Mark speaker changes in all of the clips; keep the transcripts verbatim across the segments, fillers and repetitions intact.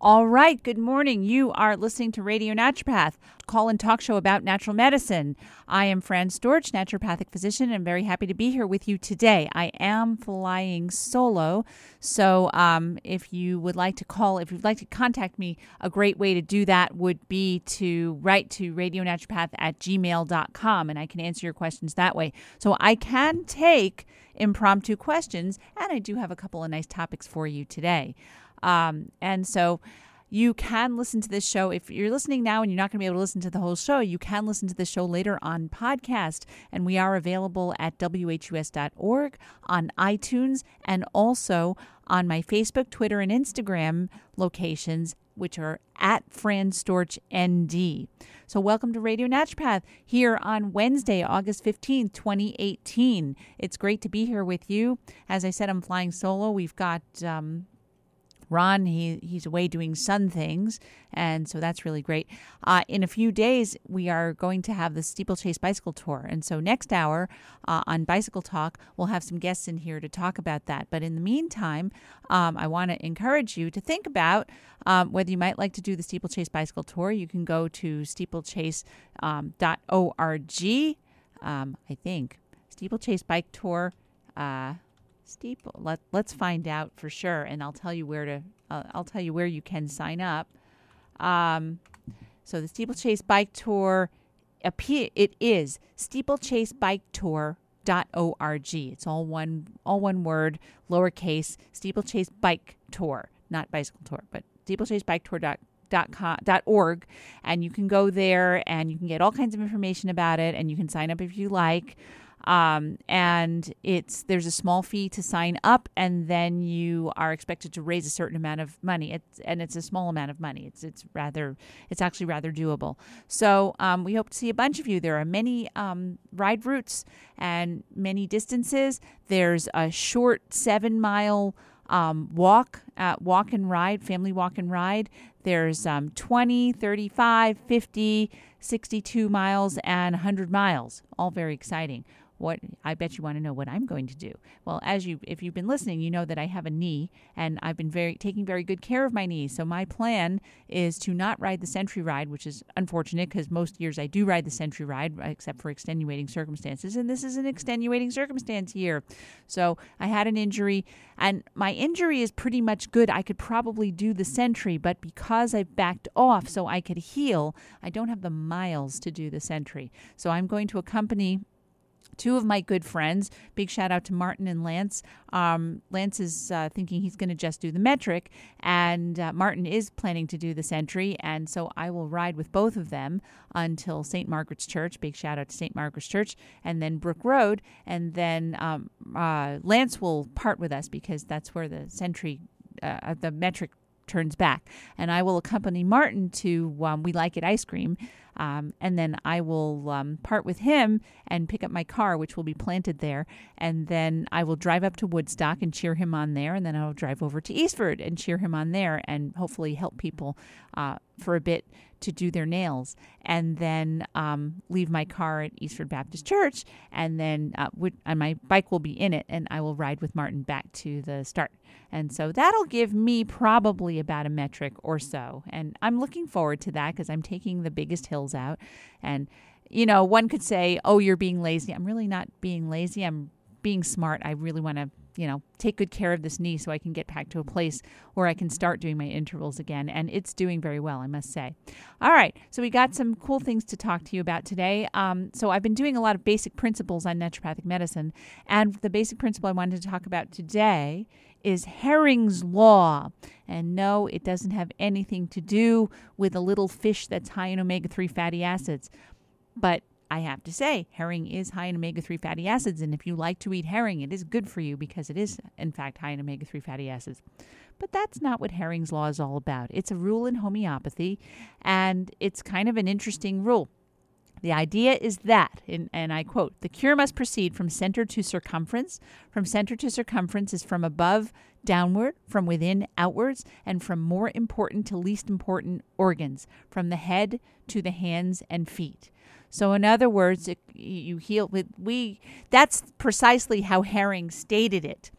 Speaker 1: All right. Good morning. You are listening to Radio Naturopath, call and talk show about natural medicine. I am Fran Storch, naturopathic physician, and I'm very happy to be here with you today. I am flying solo, so um, if you would like to call, if you'd like to contact me, a great way to do that would be to write to radionaturopath at gmail dot com, and I can answer your questions that way. So I can take impromptu questions, and I do have a couple of nice topics for you today. Um, and so you can listen to this show. If you're listening now and you're not going to be able to listen to the whole show, you can listen to the show later on podcast. And we are available at W H U S dot org, on iTunes, and also on my Facebook, Twitter, and Instagram locations, which are at Fran Storch N D. So welcome to Radio Naturopath here on Wednesday, August fifteenth, twenty eighteen. It's great to be here with you. As I said, I'm flying solo. We've got um, Ron, he he's away doing sun things, and so that's really great. Uh, in a few days, we are going to have the Steeplechase Bicycle Tour, and so next hour uh, on Bicycle Talk, we'll have some guests in here to talk about that. But in the meantime, um, I want to encourage you to think about um, whether you might like to do the Steeplechase Bicycle Tour. You can go to steeplechase dot org, um, I think. Steeplechase Bike Tour. Uh, Steeple. Let Let's find out for sure, and I'll tell you where to. Uh, I'll tell you where you can sign up. Um, so the Steeplechase Bike Tour, it is steeplechase bike tour dot org. It's all one, all one word, lowercase. Steeplechase Bike Tour, not bicycle tour, but steeplechase bike tour dot org, and you can go there and you can get all kinds of information about it, and you can sign up if you like. Um, and it's there's a small fee to sign up, and then you are expected to raise a certain amount of money. It's, and it's a small amount of money. It's it's rather it's actually rather doable. So um, we hope to see a bunch of you. There are many um, ride routes and many distances. There's a short seven mile um, walk, uh, walk and ride, family walk and ride. There's um, twenty, thirty-five, fifty, sixty-two miles, and one hundred miles. All very exciting. What I bet you want to know what I'm going to do. Well, as you, if you've been listening, you know that I have a knee, and I've been very taking very good care of my knee. So my plan is to not ride the Century Ride, which is unfortunate because most years I do ride the Century Ride, except for extenuating circumstances, and this is an extenuating circumstance year. So I had an injury, and my injury is pretty much good. I could probably do the Century, but because I've backed off so I could heal, I don't have the miles to do the Century. So I'm going to accompany two of my good friends. Big shout out to Martin and Lance. Um, Lance is uh, thinking he's going to just do the metric, and uh, Martin is planning to do the Century, and so I will ride with both of them until Saint Margaret's Church. Big shout out to Saint Margaret's Church, and then Brook Road, and then um, uh, Lance will part with us because that's where the Century, uh, the metric turns back, and I will accompany Martin to um, We Like It Ice Cream. Um, and then I will um, part with him and pick up my car, which will be planted there. And then I will drive up to Woodstock and cheer him on there. And then I'll drive over to Eastford and cheer him on there and hopefully help people uh, for a bit to do their nails. And then um, leave my car at Eastford Baptist Church. And then uh, would, and my bike will be in it. And I will ride with Martin back to the start. And so that'll give me probably about a metric or so. And I'm looking forward to that because I'm taking the biggest hills out. And, you know, one could say, oh, you're being lazy. I'm really not being lazy. I'm being smart. I really want to, you know, take good care of this knee so I can get back to a place where I can start doing my intervals again. And it's doing very well, I must say. All right. So we got some cool things to talk to you about today. Um, so I've been doing a lot of basic principles on naturopathic medicine. And the basic principle I wanted to talk about today is Hering's Law. And no, it doesn't have anything to do with a little fish that's high in omega three fatty acids. But I have to say, herring is high in omega three fatty acids. And if you like to eat herring, it is good for you because it is, in fact, high in omega three fatty acids. But that's not what Hering's Law is all about. It's a rule in homeopathy, and it's kind of an interesting rule. The idea is that, and, and I quote, the cure must proceed from center to circumference. From center to circumference is from above downward, from within outwards, and from more important to least important organs, from the head to the hands and feet. So in other words, it, you heal with we. That's precisely how Hering stated it.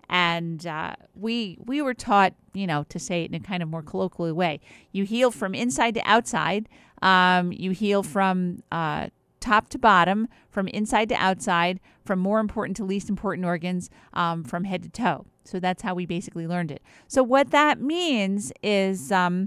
Speaker 1: And uh, we we were taught, you know, to say it in a kind of more colloquial way. You heal from inside to outside. Um, you heal from uh, top to bottom, from inside to outside, from more important to least important organs, um, from head to toe. So that's how we basically learned it. So what that means is um,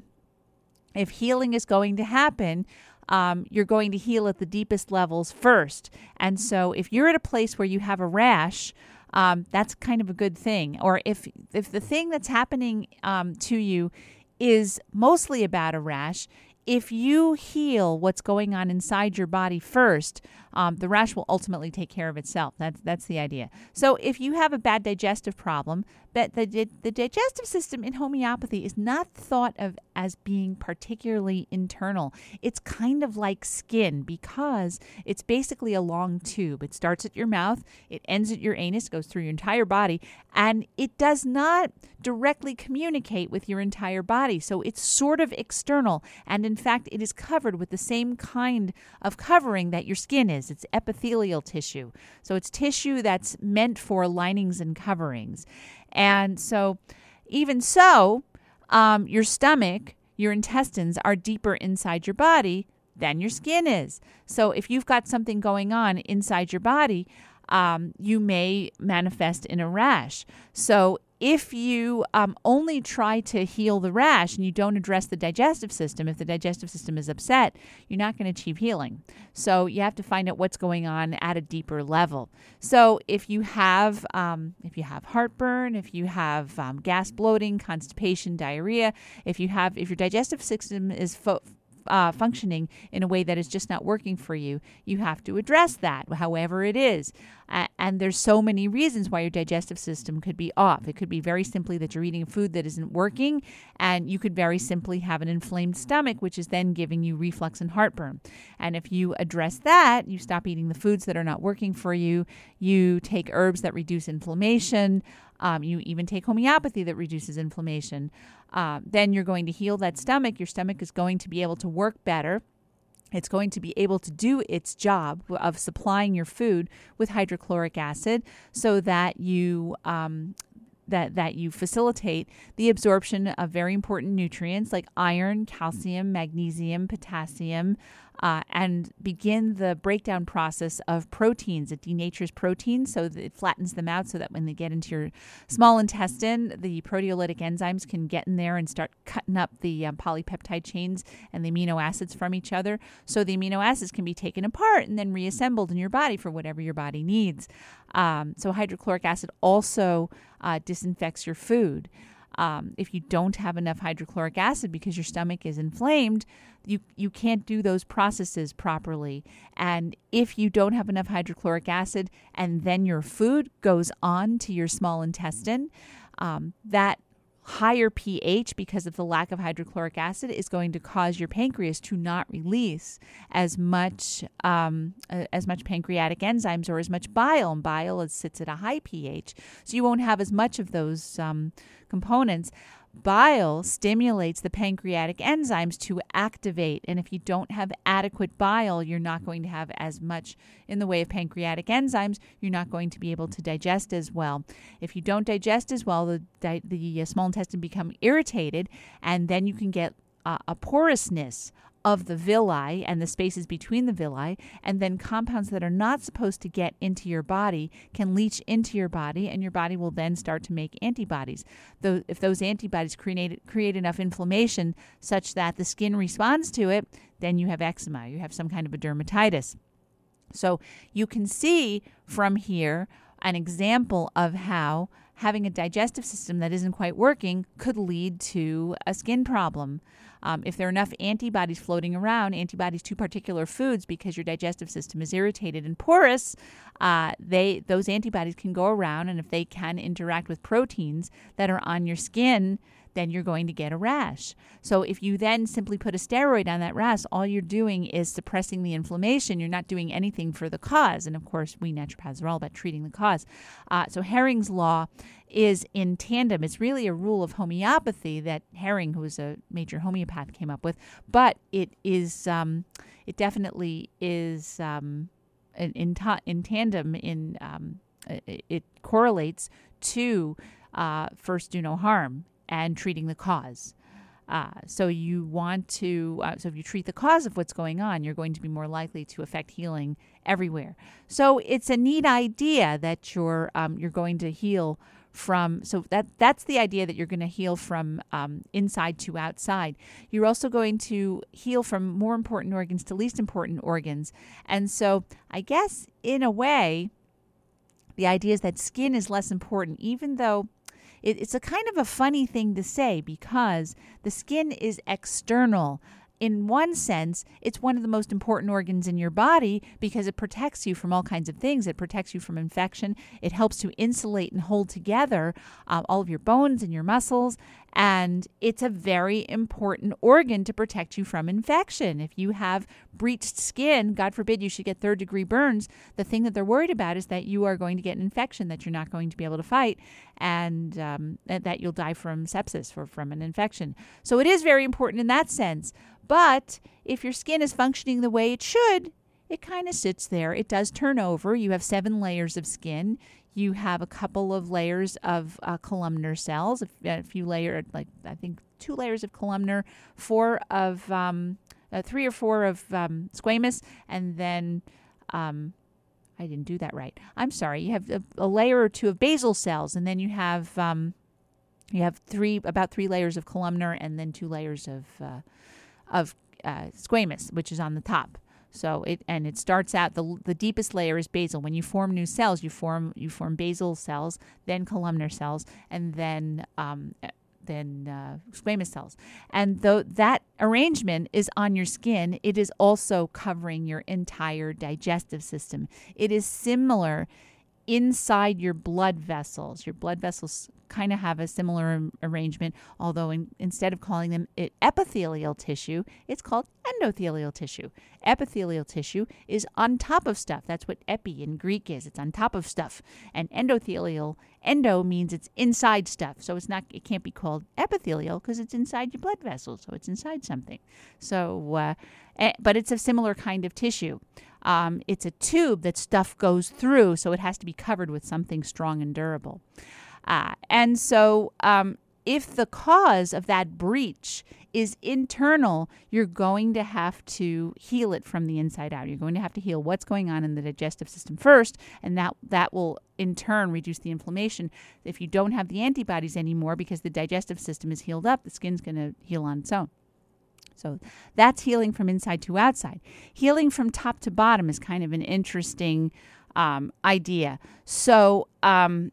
Speaker 1: if healing is going to happen, Um, you're going to heal at the deepest levels first. And so if you're at a place where you have a rash, um, that's kind of a good thing. Or if if the thing that's happening um, to you is mostly about a rash, if you heal what's going on inside your body first, um, the rash will ultimately take care of itself. That's that's the idea. So if you have a bad digestive problem, that the the digestive system in homeopathy is not thought of as being particularly internal. It's kind of like skin because it's basically a long tube. It starts at your mouth, it ends at your anus, goes through your entire body, and it does not directly communicate with your entire body. So it's sort of external, and in fact, it is covered with the same kind of covering that your skin is. It's epithelial tissue. So it's tissue that's meant for linings and coverings. And so even so, um, your stomach, your intestines are deeper inside your body than your skin is. So if you've got something going on inside your body, um, you may manifest in a rash. So if you um, only try to heal the rash and you don't address the digestive system, if the digestive system is upset, you're not going to achieve healing. So you have to find out what's going on at a deeper level. So if you have um, if you have heartburn, if you have um, gas, bloating, constipation, diarrhea, if you have if your digestive system is fo- Uh, functioning in a way that is just not working for you, you have to address that, however it is. Uh, and there's so many reasons why your digestive system could be off. It could be very simply that you're eating food that isn't working, and you could very simply have an inflamed stomach, which is then giving you reflux and heartburn. And if you address that, you stop eating the foods that are not working for you, you take herbs that reduce inflammation, Um, you even take homeopathy that reduces inflammation, uh, then you're going to heal that stomach. Your stomach is going to be able to work better. It's going to be able to do its job of supplying your food with hydrochloric acid so that you um, that that you facilitate the absorption of very important nutrients like iron, calcium, magnesium, potassium, uh, and begin the breakdown process of proteins. It denatures proteins so that it flattens them out so that when they get into your small intestine, the proteolytic enzymes can get in there and start cutting up the um, polypeptide chains and the amino acids from each other. So the amino acids can be taken apart and then reassembled in your body for whatever your body needs. Um, so hydrochloric acid also uh, disinfects your food. Um, if you don't have enough hydrochloric acid because your stomach is inflamed, you, you can't do those processes properly. And if you don't have enough hydrochloric acid and then your food goes on to your small intestine, um, that higher pH because of the lack of hydrochloric acid is going to cause your pancreas to not release as much um, as much pancreatic enzymes or as much bile. And bile is, sits at a high pH, so you won't have as much of those um, components. Bile stimulates the pancreatic enzymes to activate, and if you don't have adequate bile, you're not going to have as much in the way of pancreatic enzymes. You're not going to be able to digest as well. If you don't digest as well, the di- the uh, small intestine become irritated, and then you can get uh, a porousness of the villi and the spaces between the villi, and then compounds that are not supposed to get into your body can leach into your body, and your body will then start to make antibodies. Though if those antibodies create create enough inflammation such that the skin responds to it, then you have eczema, you have some kind of a dermatitis. So you can see from here an example of how having a digestive system that isn't quite working could lead to a skin problem. Um, if there are enough antibodies floating around, antibodies to particular foods, because your digestive system is irritated and porous, uh, they those antibodies can go around, and if they can interact with proteins that are on your skin, then you're going to get a rash. So if you then simply put a steroid on that rash, all you're doing is suppressing the inflammation. You're not doing anything for the cause. And of course, we naturopaths are all about treating the cause. Uh, so Herring's law is in tandem. It's really a rule of homeopathy that Herring, who was a major homeopath, came up with. But it is, um, it definitely is um, in, in, ta- in tandem in um, it correlates to uh, first do no harm and treating the cause. Uh, so you want to, uh, so if you treat the cause of what's going on, you're going to be more likely to affect healing everywhere. So it's a neat idea that you're um, you're going to heal from. So that that's the idea that you're going to heal from um, inside to outside. You're also going to heal from more important organs to least important organs. And so I guess in a way, the idea is that skin is less important, even though it's a kind of a funny thing to say because the skin is external. In one sense, it's one of the most important organs in your body because it protects you from all kinds of things. It protects you from infection. It helps to insulate and hold together uh, all of your bones and your muscles. And it's a very important organ to protect you from infection. If you have breached skin, God forbid you should get third degree burns, the thing that they're worried about is that you are going to get an infection that you're not going to be able to fight and um, that you'll die from sepsis or from an infection. So it is very important in that sense. But if your skin is functioning the way it should, it kind of sits there. It does turn over. You have seven layers of skin. You have a couple of layers of uh, columnar cells, a, a few layers, like I think two layers of columnar, four of, um, uh, three or four of um, squamous, and then, um, I didn't do that right. I'm sorry. You have a, a layer or two of basal cells, and then you have, um, you have three, about three layers of columnar, and then two layers of, uh, of uh, squamous, which is on the top. So it and it starts out the the deepest layer is basal. When you form new cells, you form you form basal cells, then columnar cells, and then um, then uh, squamous cells. And though that arrangement is on your skin, it is also covering your entire digestive system. It is similar inside your blood vessels. Your blood vessels kind of have a similar arrangement, although in, instead of calling them it epithelial tissue, it's called endothelial tissue. Epithelial tissue is on top of stuff. That's what epi in Greek is. It's on top of stuff. And endothelial, endo means it's inside stuff. So it's not, it can't be called epithelial because it's inside your blood vessels. So it's inside something. So, uh, eh, but it's a similar kind of tissue. Um, it's a tube that stuff goes through, so it has to be covered with something strong and durable. Uh, and so um, if the cause of that breach is internal, you're going to have to heal it from the inside out. You're going to have to heal what's going on in the digestive system first, and that, that will in turn reduce the inflammation. If you don't have the antibodies anymore because the digestive system is healed up, the skin's going to heal on its own. So that's healing from inside to outside. Healing from top to bottom is kind of an interesting um, idea. So, um,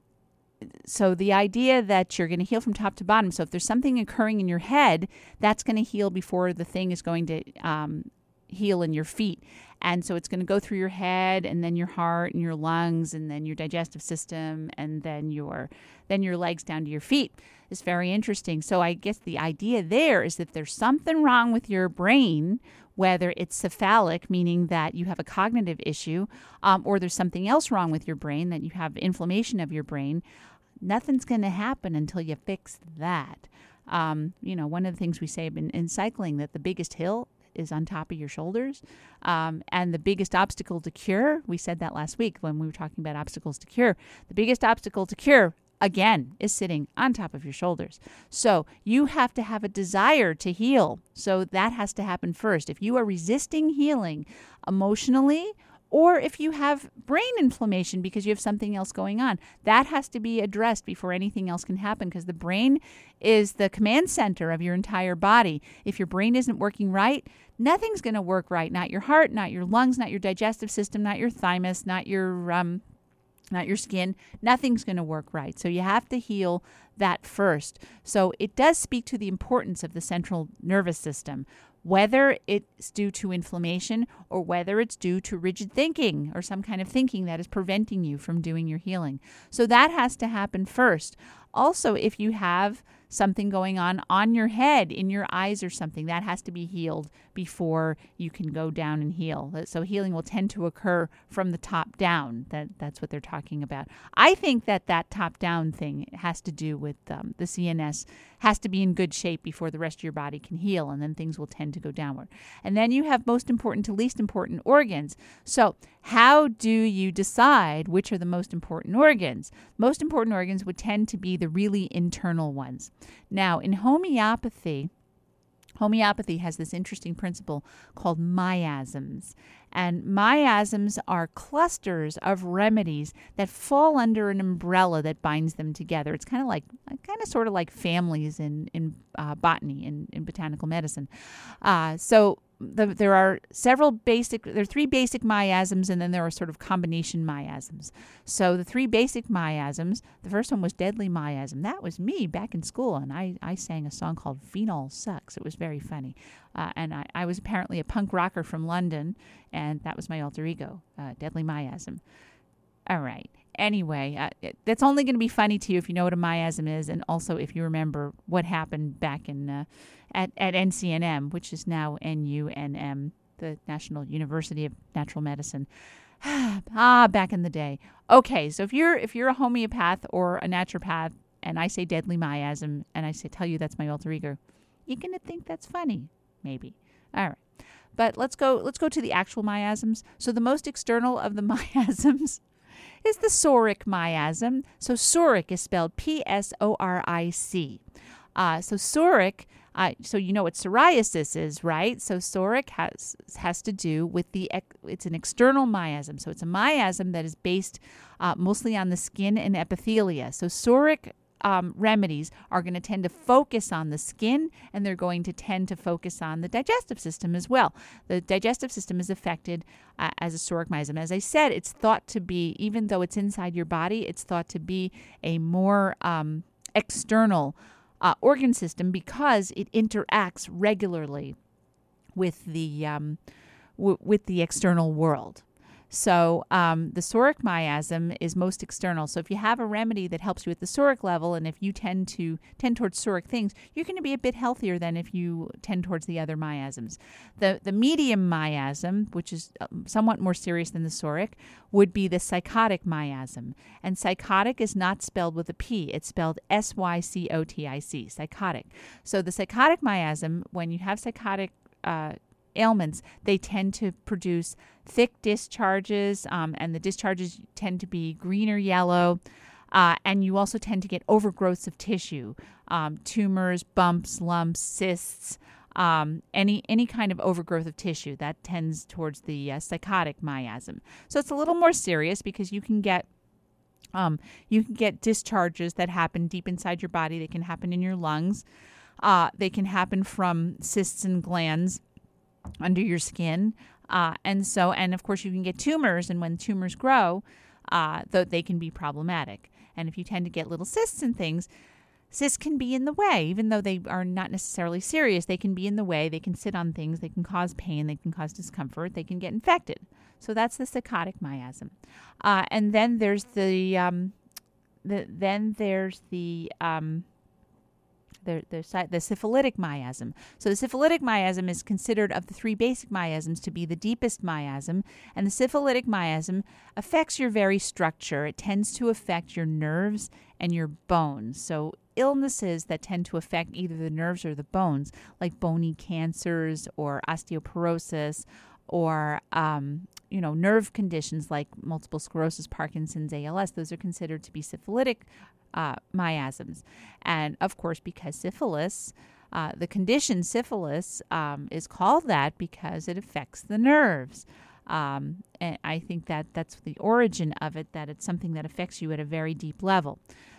Speaker 1: so the idea that you're going to heal from top to bottom. So if there's something occurring in your head, that's going to heal before the thing is going to um, heal in your feet. And so it's going to go through your head and then your heart and your lungs and then your digestive system and then your then your legs down to your feet. It's very interesting. So I guess the idea there is that there's something wrong with your brain, whether it's cephalic, meaning that you have a cognitive issue, um, or there's something else wrong with your brain, that you have inflammation of your brain. Nothing's going to happen until you fix that. Um, you know, one of the things we say in, in cycling, that the biggest hill is on top of your shoulders. Um, and the biggest obstacle to cure, we said that last week when we were talking about obstacles to cure, the biggest obstacle to cure, again, is sitting on top of your shoulders. So you have to have a desire to heal. So that has to happen first. If you are resisting healing emotionally, or if you have brain inflammation because you have something else going on, that has to be addressed before anything else can happen, because the brain is the command center of your entire body. If your brain isn't working right, nothing's going to work right. Not your heart, not your lungs, not your digestive system, not your thymus, not your um, not your skin. Nothing's going to work right. So you have to heal that first. So it does speak to the importance of the central nervous system, whether it's due to inflammation or whether it's due to rigid thinking or some kind of thinking that is preventing you from doing your healing. So that has to happen first. Also, if you have something going on on your head, in your eyes or something. That has to be healed before you can go down and heal. So healing will tend to occur from the top down. That That's what they're talking about. I think that that top-down thing has to do with um, the C N S has to be in good shape before the rest of your body can heal, and then things will tend to go downward. And then you have most important to least important organs. So how do you decide which are the most important organs? Most important organs would tend to be the really internal ones. Now, in homeopathy, Homeopathy has this interesting principle called miasms. And miasms are clusters of remedies that fall under an umbrella that binds them together. It's kind of like, kind of sort of like families in, in uh, botany, in, in botanical medicine. Uh, so the, there are several basic, there are three basic miasms, and then there are sort of combination miasms. So the three basic miasms, the first one was deadly miasm. That was me back in school, and I, I sang a song called Phenol Sucks. It was very funny. Uh, and I, I was apparently a punk rocker from London, and that was my alter ego, uh, deadly miasm. All right. Anyway, uh, it, that's only going to be funny to you if you know what a miasm is, and also if you remember what happened back in uh, at, at N C N M, which is now N U N M, the National University of Natural Medicine. ah, back in the day. Okay, so if you're if you're a homeopath or a naturopath, and I say deadly miasm, and I say tell you that's my alter ego, you're going to think that's funny, maybe. All right. But let's go let's go to the actual miasms. So the most external of the miasms is the soric miasm. So soric is spelled P S O R I C. Uh, so soric, uh, so you know what psoriasis is, right? So soric has has to do with the, it's an external miasm. So it's a miasm that is based uh, mostly on the skin and epithelia. So soric Um, remedies are going to tend to focus on the skin, and they're going to tend to focus on the digestive system as well. The digestive system is affected uh, as a soric miasm. As I said, it's thought to be, even though it's inside your body, it's thought to be a more um, external uh, organ system because it interacts regularly with the um, w- with the external world. So um, the soric miasm is most external. So if you have a remedy that helps you at the soric level, and if you tend to tend towards soric things, you're going to be a bit healthier than if you tend towards the other miasms. The the medium miasm, which is somewhat more serious than the soric, would be the psychotic miasm. And psychotic is not spelled with a P. It's spelled S Y C O T I C, psychotic. So the psychotic miasm, when you have psychotic uh ailments, they tend to produce thick discharges, um, and the discharges tend to be green or yellow, uh, and you also tend to get overgrowths of tissue, um, tumors, bumps, lumps, cysts, um, any any kind of overgrowth of tissue. That tends towards the uh, psychotic miasm. So it's a little more serious because you can get um, you can get discharges that happen deep inside your body. They can happen in your lungs. Uh, they can happen from cysts and glands under your skin, uh, and so, and of course you can get tumors, and when tumors grow, uh, though they can be problematic. And if you tend to get little cysts and things, cysts can be in the way, even though they are not necessarily serious. They can be in the way. They can sit on things. They can cause pain. They can cause discomfort. They can get infected. So that's the psychotic miasm. Uh, and then there's the, um, the then there's the um, The, the, the syphilitic miasm. So the syphilitic miasm is considered of the three basic miasms to be the deepest miasm, and the syphilitic miasm affects your very structure. It tends to affect your nerves and your bones. So illnesses that tend to affect either the nerves or the bones, like bony cancers or osteoporosis, or um, you know, nerve conditions like multiple sclerosis, Parkinson's, A L S, those are considered to be syphilitic Uh, miasms. And of course, because syphilis, uh, the condition syphilis um, is called that because it affects the nerves. Um, and I think that that's the origin of it, that it's something that affects you at a very deep level.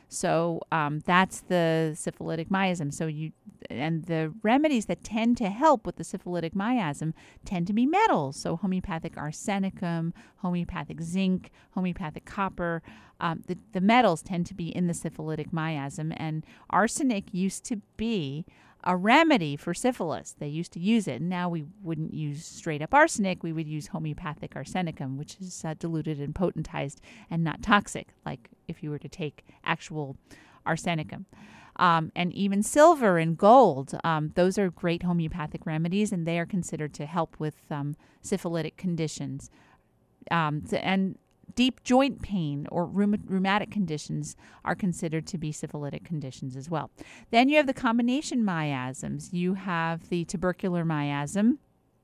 Speaker 1: So um, that's the syphilitic miasm. So you and the remedies that tend to help with the syphilitic miasm tend to be metals. So homeopathic arsenicum, homeopathic zinc, homeopathic copper. Um, the, the metals tend to be in the syphilitic miasm. And arsenic used to be a remedy for syphilis. They used to use it. Now we wouldn't use straight up arsenic. We would use homeopathic arsenicum, which is uh, diluted and potentized and not toxic, like if you were to take actual arsenicum. Um, and even silver and gold. Um, those are great homeopathic remedies, and they are considered to help with um, syphilitic conditions. Um, and deep joint pain or rheum- rheumatic conditions are considered to be syphilitic conditions as well. Then you have the combination miasms. You have the tubercular miasm,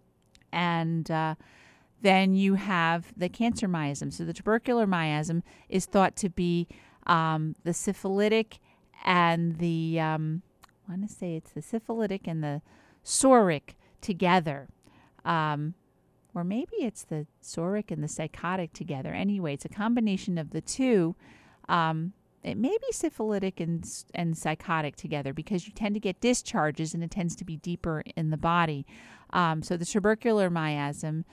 Speaker 1: and uh, then you have the cancer miasm. So the tubercular miasm is thought to be um, the syphilitic and the, um, I want to say it's the syphilitic and the psoric together. Um, or maybe it's the psoric and the psychotic together. Anyway, it's a combination of the two. Um, it may be syphilitic and, and psychotic together because you tend to get discharges and it tends to be deeper in the body. Um, so the tubercular miasm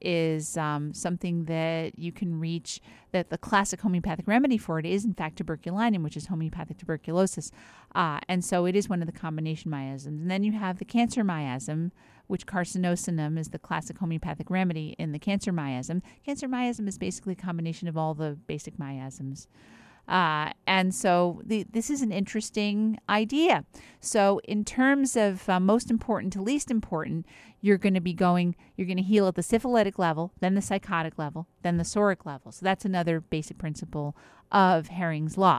Speaker 1: is um, something that you can reach, that the classic homeopathic remedy for it is, in fact, tuberculinum, which is homeopathic tuberculosis. Uh, and so it is one of the combination miasms. And then you have the cancer miasm, which carcinosinum is the classic homeopathic remedy in the cancer miasm. Cancer miasm is basically a combination of all the basic miasms. Uh, and so the, this is an interesting idea. So in terms of uh, most important to least important, you're going to be going, you're going to heal at the syphilitic level, then the psychotic level, then the psoric level. So that's another basic principle of Hering's Law.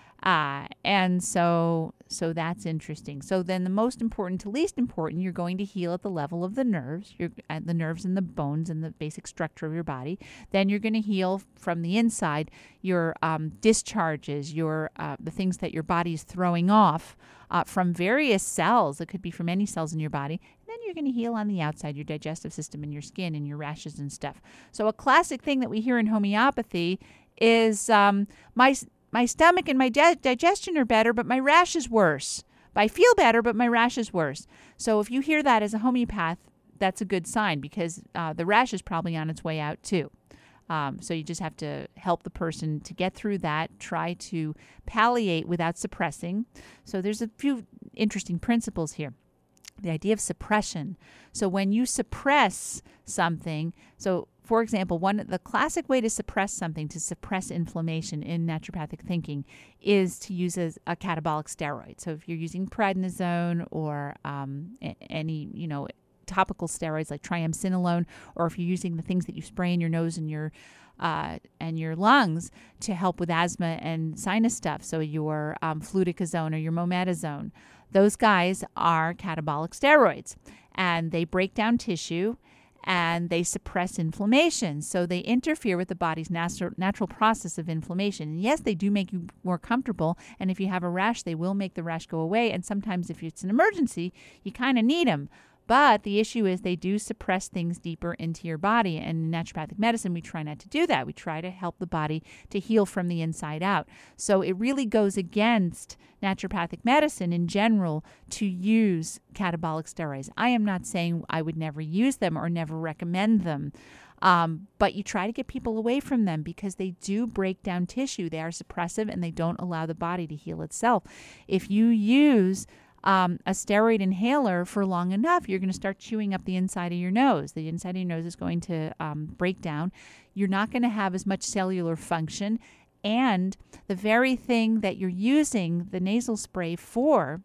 Speaker 1: Uh, and so so that's interesting. So then the most important to least important, you're going to heal at the level of the nerves, you're, uh, the nerves and the bones and the basic structure of your body. Then you're going to heal from the inside your um, discharges, your uh, the things that your body is throwing off uh, from various cells. It could be from any cells in your body. And then you're going to heal on the outside, your digestive system and your skin and your rashes and stuff. So a classic thing that we hear in homeopathy is um, my... My stomach and my di- digestion are better, but my rash is worse. I feel better, but my rash is worse. So if you hear that as a homeopath, that's a good sign because uh, the rash is probably on its way out too. Um, so you just have to help the person to get through that, try to palliate without suppressing. So there's a few interesting principles here. The idea of suppression. So when you suppress something, so for example, one the classic way to suppress something, to suppress inflammation in naturopathic thinking, is to use a, a catabolic steroid. So if you're using prednisone or um, a, any, you know, topical steroids like triamcinolone, or if you're using the things that you spray in your nose and your uh, and your lungs to help with asthma and sinus stuff, so your um, fluticasone or your mometasone, those guys are catabolic steroids, and they break down tissue and they suppress inflammation. So they interfere with the body's natural natural process of inflammation. And yes, they do make you more comfortable. And if you have a rash, they will make the rash go away. And sometimes if it's an emergency, you kind of need them. But the issue is they do suppress things deeper into your body. And in naturopathic medicine, we try not to do that. We try to help the body to heal from the inside out. So it really goes against naturopathic medicine in general to use catabolic steroids. I am not saying I would never use them or never recommend them. Um, but you try to get people away from them because they do break down tissue. They are suppressive and they don't allow the body to heal itself. If you use Um, a steroid inhaler for long enough, you're going to start chewing up the inside of your nose. The inside of your nose is going to um, break down. You're not going to have as much cellular function. And the very thing that you're using the nasal spray for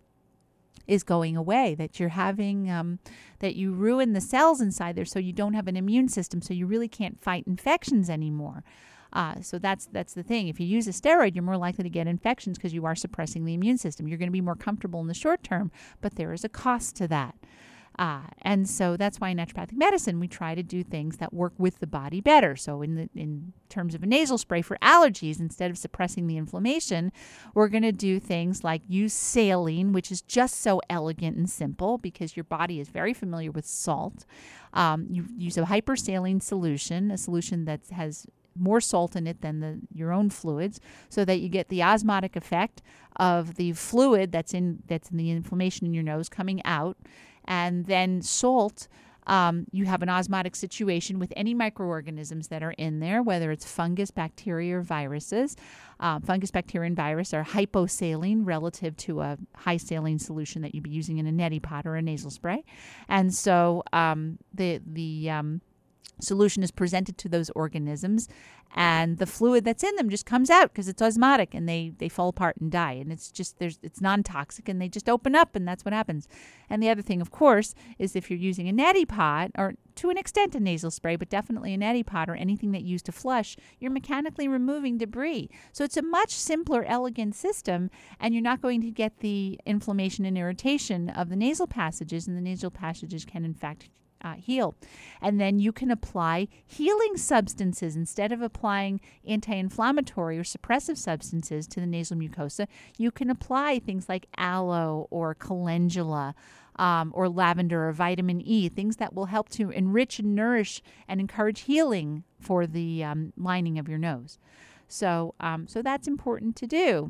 Speaker 1: is going away, that you're having, um, that you ruin the cells inside there so you don't have an immune system, so you really can't fight infections anymore. Uh, so that's that's the thing. If you use a steroid, you're more likely to get infections because you are suppressing the immune system. You're going to be more comfortable in the short term, but there is a cost to that. Uh, and so that's why in naturopathic medicine, we try to do things that work with the body better. So in the, in terms of a nasal spray for allergies, instead of suppressing the inflammation, we're going to do things like use saline, which is just so elegant and simple because your body is very familiar with salt. Um, you use a hypersaline solution, a solution that has more salt in it than the, your own fluids, so that you get the osmotic effect of the fluid that's in that's in the inflammation in your nose coming out. And then salt, um, you have an osmotic situation with any microorganisms that are in there, whether it's fungus, bacteria, or viruses. Uh, fungus, bacteria, and virus are hyposaline relative to a high saline solution that you'd be using in a neti pot or a nasal spray. And so um, the the um, solution is presented to those organisms, and the fluid that's in them just comes out because it's osmotic, and they they fall apart and die. And it's just there's it's non-toxic, and they just open up, and that's what happens. And the other thing, of course, is if you're using a neti pot, or to an extent a nasal spray, but definitely a neti pot or anything that you use to flush, you're mechanically removing debris. So it's a much simpler, elegant system, and you're not going to get the inflammation and irritation of the nasal passages, and the nasal passages can in fact Uh, heal. And then you can apply healing substances instead of applying anti-inflammatory or suppressive substances to the nasal mucosa. You can apply things like aloe or calendula um, or lavender or vitamin E, things that will help to enrich and nourish and encourage healing for the um, lining of your nose. So, um, so that's important to do.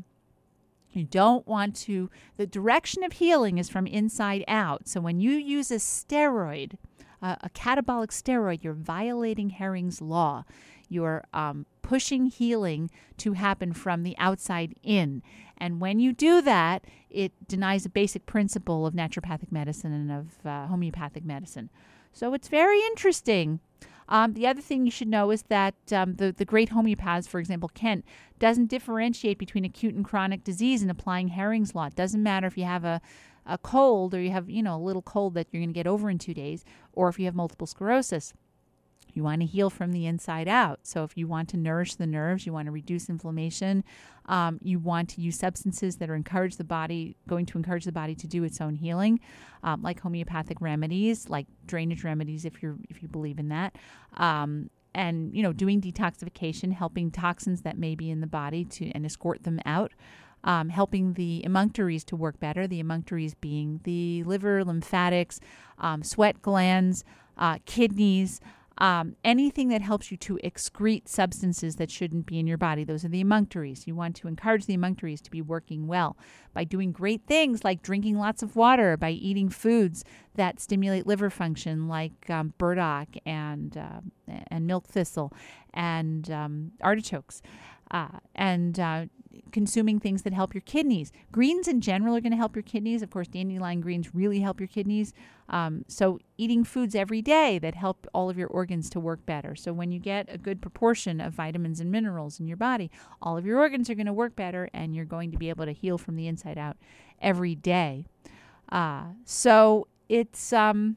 Speaker 1: You don't want to, the direction of healing is from inside out. So when you use a steroid, uh, a catabolic steroid, you're violating Hering's law. You're um, pushing healing to happen from the outside in. And when you do that, it denies a basic principle of naturopathic medicine and of uh, homeopathic medicine. So it's very interesting. Um, the other thing you should know is that um, the, the great homeopaths, for example, Kent, doesn't differentiate between acute and chronic disease in applying Hering's law. It doesn't matter if you have a, a cold or you have, you know, a little cold that you're going to get over in two days, or if you have multiple sclerosis. You want to heal from the inside out. So if you want to nourish the nerves, you want to reduce inflammation, um, you want to use substances that are encourage the body, going to encourage the body to do its own healing, um, like homeopathic remedies, like drainage remedies, if you're if you believe in that, um, and you know, doing detoxification, helping toxins that may be in the body to and escort them out. Um, helping the emunctories to work better, the emunctories being the liver, lymphatics, um, sweat glands, uh, kidneys, um, anything that helps you to excrete substances that shouldn't be in your body. Those are the emunctories. You want to encourage the emunctories to be working well by doing great things like drinking lots of water, by eating foods that stimulate liver function like um, burdock and, uh, and milk thistle and um, artichokes. Uh, and uh, consuming things that help your kidneys. Greens in general are going to help your kidneys. Of course, dandelion greens really help your kidneys. Um, so eating foods every day that help all of your organs to work better. So when you get a good proportion of vitamins and minerals in your body, all of your organs are going to work better, and you're going to be able to heal from the inside out every day. Uh, so it's... Um,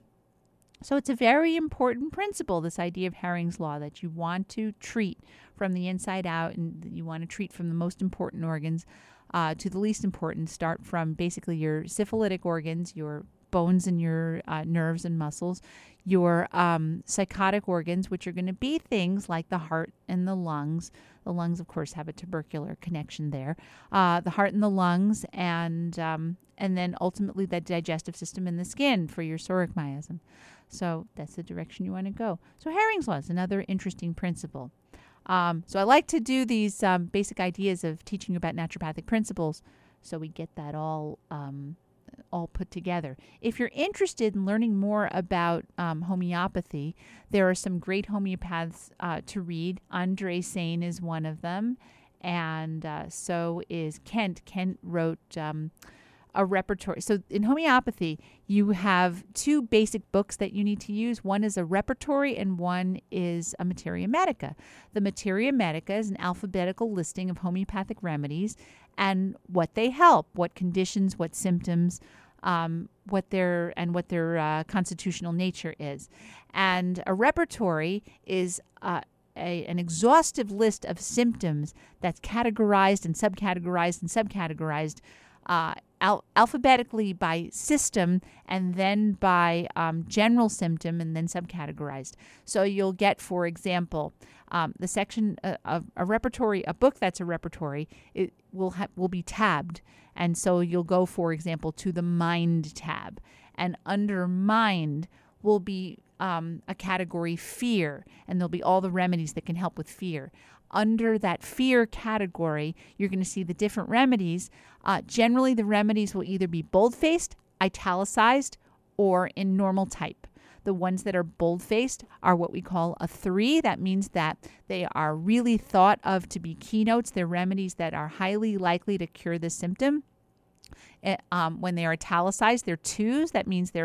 Speaker 1: So it's a very important principle, this idea of Hering's law, that you want to treat from the inside out, and you want to treat from the most important organs uh, to the least important. Start from basically your syphilitic organs, your bones and your uh, nerves and muscles, your um, psychotic organs, which are going to be things like the heart and the lungs. The lungs, of course, have a tubercular connection there. Uh, the heart and the lungs, and um, and then ultimately the digestive system and the skin for your psoric miasm. So that's the direction you want to go. So Hering's law is another interesting principle. Um, so I like to do these um, basic ideas of teaching you about naturopathic principles, so we get that all um, all put together. If you're interested in learning more about um, homeopathy, there are some great homeopaths uh, to read. Andre Sain is one of them, and uh, so is Kent. Kent wrote um, a repertory. So in homeopathy, you have two basic books that you need to use. One is a repertory and one is a Materia Medica. The Materia Medica is an alphabetical listing of homeopathic remedies and what they help, what conditions, what symptoms, um, what their and what their uh, constitutional nature is. And a repertory is uh, A, an exhaustive list of symptoms that's categorized and subcategorized and subcategorized uh, al- alphabetically by system, and then by um, general symptom, and then subcategorized. So you'll get, for example, um, the section uh, of a repertory, a book that's a repertory, it will ha- will be tabbed, and so you'll go, for example, to the mind tab, and under mind will be um, a category fear, and there'll be all the remedies that can help with fear. Under that fear category, you're going to see the different remedies. Uh, generally, the remedies will either be bold-faced, italicized, or in normal type. The ones that are bold-faced are what we call a three. That means that they are really thought of to be keynotes. They're remedies that are highly likely to cure the symptom. It, um, when they are italicized, they're twos. That means they're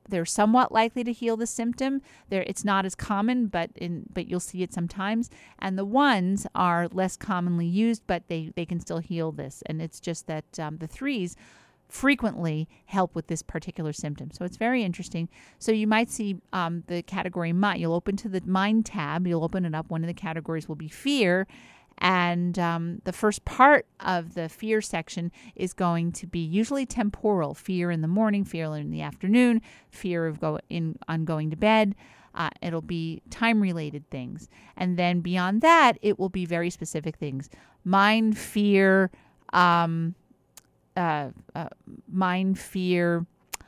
Speaker 1: they're somewhat likely to heal the symptom. They're, it's not as common, but in but you'll see it sometimes. And the ones are less commonly used, but they, they can still heal this. And it's just that um, the threes frequently help with this particular symptom. So it's very interesting. So you might see um, the category mind. You'll open to the mind tab. You'll open it up. One of the categories will be fear. And um, the first part of the fear section is going to be usually temporal. Fear in the morning, fear in the afternoon, fear of go in on going to bed. Uh, it'll be time-related things. And then beyond that, it will be very specific things. Mind, fear, um, uh, uh, mind, fear,